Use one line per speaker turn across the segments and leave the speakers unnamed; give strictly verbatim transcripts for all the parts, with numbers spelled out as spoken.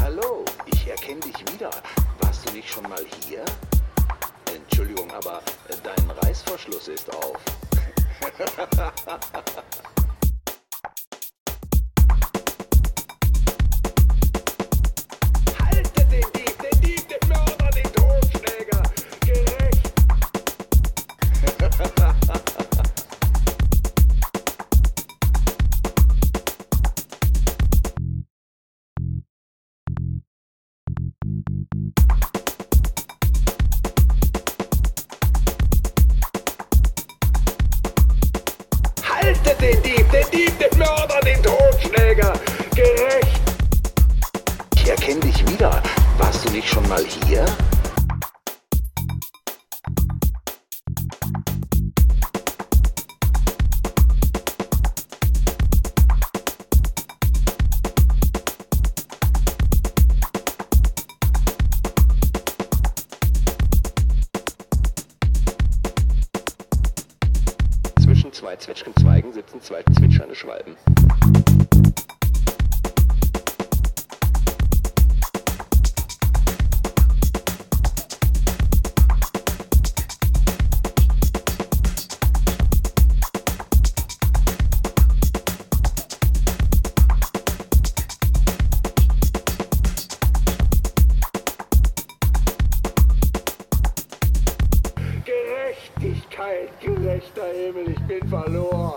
Hallo, ich erkenne dich wieder. Warst du nicht schon mal hier? Entschuldigung, aber dein Reißverschluss ist auf. Haltet den Dieb, den Dieb, den Mörder, den Totschläger! Gerecht! Haltet den Dieb, den Dieb, den Mörder, den Totschläger! Gerecht! Ich erkenne dich wieder. Warst du nicht schon mal hier? Zwischen zwei Zwetschgenzweigen sitzen zwei zwitschernde Schwalben. Gerechtigkeit, gerechter Himmel, ich bin verloren.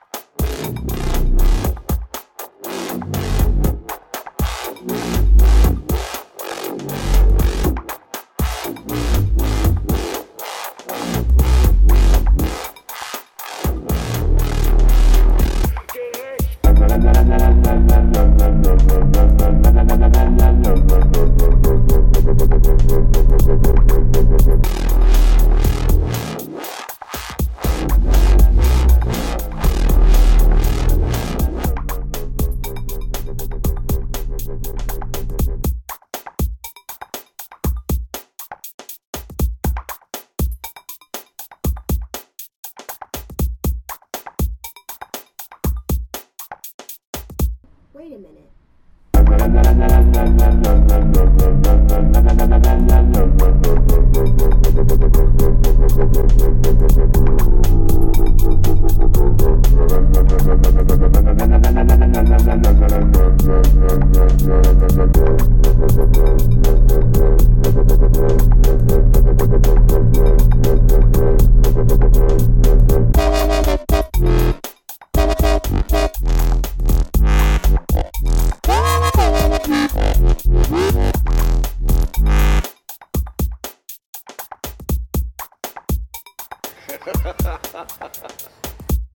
Wait a minute.
Ha ha ha ha ha!